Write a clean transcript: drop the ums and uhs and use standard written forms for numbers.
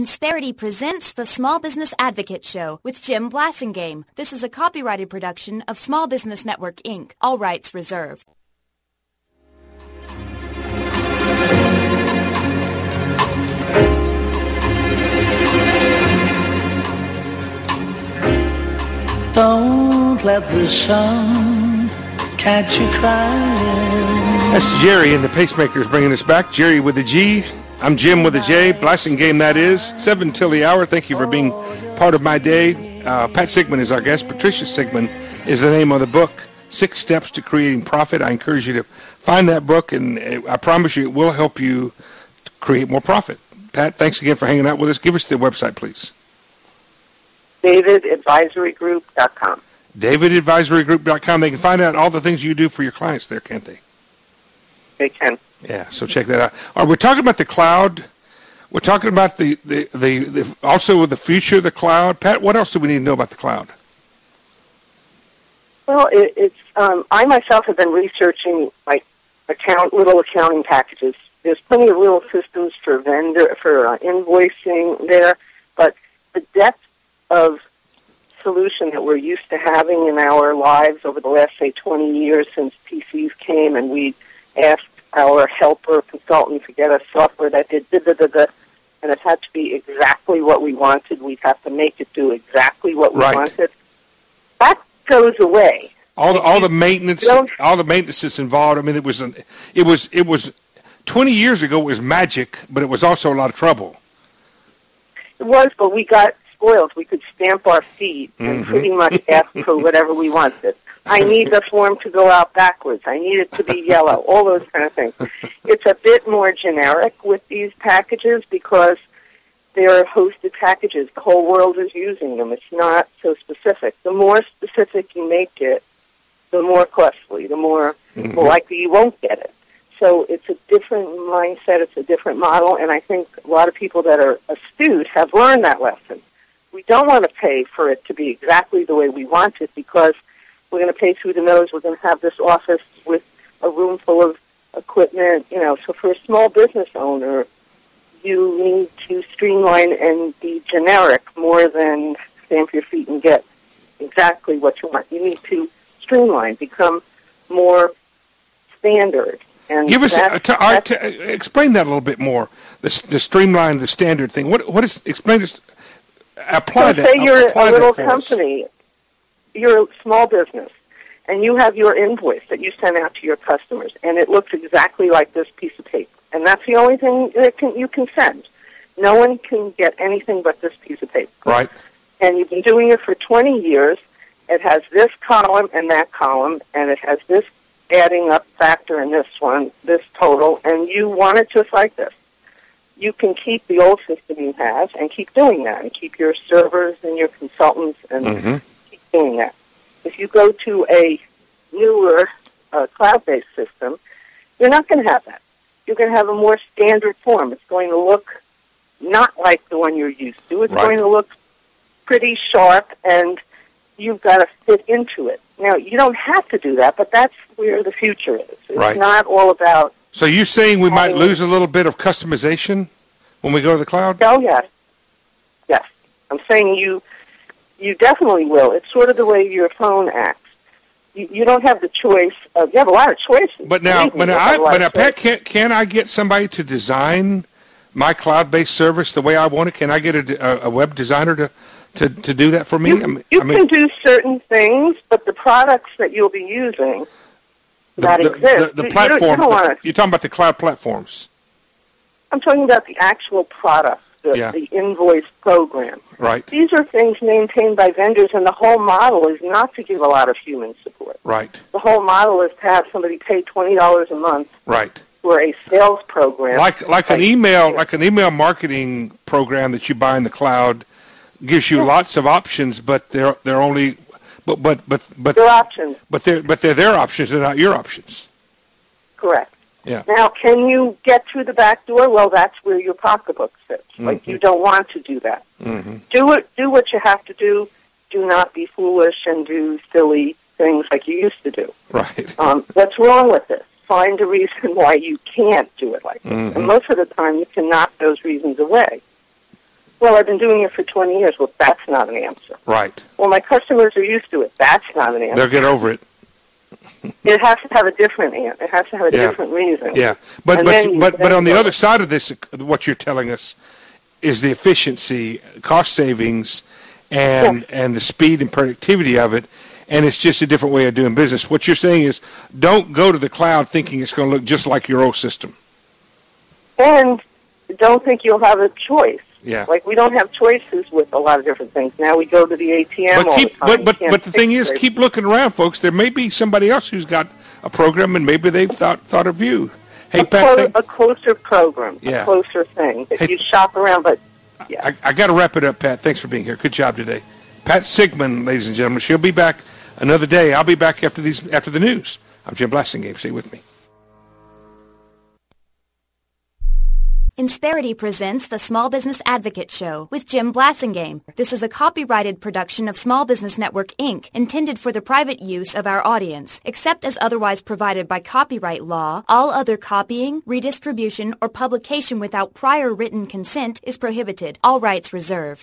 Insperity presents the Small Business Advocate Show with Jim Blasingame. This is a copyrighted production of Small Business Network, Inc., all rights reserved. Don't let the sun catch you crying. That's Jerry and the Pacemakers bringing us back. Jerry with a G. I'm Jim with a J. Blasingame, that is. 7 till the hour. Thank you for being part of my day. Pat Sigmund is our guest. Patricia Sigmund is the name of the book, 6 Steps to Creating Profit. I encourage you to find that book, and I promise you it will help you create more profit. Pat, thanks again for hanging out with us. Give us the website, please. DavidAdvisoryGroup.com. DavidAdvisoryGroup.com. They can find out all the things you do for your clients there, can't they? They can. Yeah, so check that out. All right, we're talking about the cloud. We're talking about the also the future of the cloud. Pat, what else do we need to know about the cloud? Well, I myself have been researching like little accounting packages. There's plenty of little systems for invoicing there, but the depth of solution that we're used to having in our lives over the last, say, 20 years since PCs came and we asked our helper consultant to get us software that did da-da-da-da, and it had to be exactly what we wanted. We'd have to make it do exactly what we wanted. That goes away. All the maintenance that's involved. I mean, it was 20 years ago. It was magic, but it was also a lot of trouble. It was, but we got spoiled. We could stamp our feet and pretty much ask for whatever we wanted. I need the form to go out backwards. I need it to be yellow, all those kind of things. It's a bit more generic with these packages because they're hosted packages. The whole world is using them. It's not so specific. The more specific you make it, the more costly, the more likely you won't get it. So it's a different mindset. It's a different model, and I think a lot of people that are astute have learned that lesson. We don't want to pay for it to be exactly the way we want it because we're going to pay through the nose. We're going to have this office with a room full of equipment. So for a small business owner, you need to streamline and be generic more than stamp your feet and get exactly what you want. You need to streamline, become more standard. And give us explain that a little bit more. The streamline, the standard thing. What is explain this? Apply that. Say you're a little company. You're a small business, and you have your invoice that you send out to your customers, and it looks exactly like this piece of paper. And that's the only thing that you can send. No one can get anything but this piece of paper. Right. And you've been doing it for 20 years. It has this column and that column, and it has this adding up factor in this one, this total, and you want it just like this. You can keep the old system you have and keep doing that, and keep your servers and your consultants and keep doing that. If you go to a newer cloud-based system, you're not going to have that. You're going to have a more standard form. It's going to look not like the one you're used to. It's going to look pretty sharp, and you've got to fit into it. Now, you don't have to do that, but that's where the future is. It's not all about... So you're saying we might lose a little bit of customization when we go to the cloud? Oh, yes. Yes. I'm saying you definitely will. It's sort of the way your phone acts. You don't have the choice of... You have a lot of choices. But now, Pat, can I get somebody to design my cloud-based service the way I want it? Can I get a web designer to do that for me? You can do certain things, but the products that you'll be using that exist... The platform, you're talking about the cloud platforms. I'm talking about the actual product, the invoice program. Right. These are things maintained by vendors, and the whole model is not to give a lot of human support. Right. The whole model is to have somebody pay $20 a month for a sales program. Like an email marketing program that you buy in the cloud gives you lots of options, but they're only they're options. But they're their options, they're not your options. Correct. Yeah. Now, can you get through the back door? Well, that's where your pocketbook sits. Like, you don't want to do that. Do what you have to do. Do not be foolish and do silly things like you used to do. Right. What's wrong with this? Find a reason why you can't do it like this. And most of the time, you can knock those reasons away. Well, I've been doing it for 20 years. Well, that's not an answer. Right. Well, my customers are used to it. That's not an answer. They'll get over it. It has to have a different answer. It has to have a different reason. Yeah. But on the other side of this, what you're telling us is the efficiency, cost savings, and the speed and productivity of it. And it's just a different way of doing business. What you're saying is don't go to the cloud thinking it's going to look just like your old system. And don't think you'll have a choice. Yeah. Like, we don't have choices with a lot of different things. Now we go to the ATM all the time. But the thing is, keep looking around, folks. There may be somebody else who's got a program, and maybe they've thought of you. Hey, Pat. A closer program, a closer thing. If you shop around, but, I got to wrap it up, Pat. Thanks for being here. Good job today. Pat Sigmund, ladies and gentlemen. She'll be back another day. I'll be back after the news. I'm Jim Blasingame. Stay with me. Insperity presents the Small Business Advocate Show with Jim Blasingame. This is a copyrighted production of Small Business Network, Inc., intended for the private use of our audience. Except as otherwise provided by copyright law, all other copying, redistribution, or publication without prior written consent is prohibited. All rights reserved.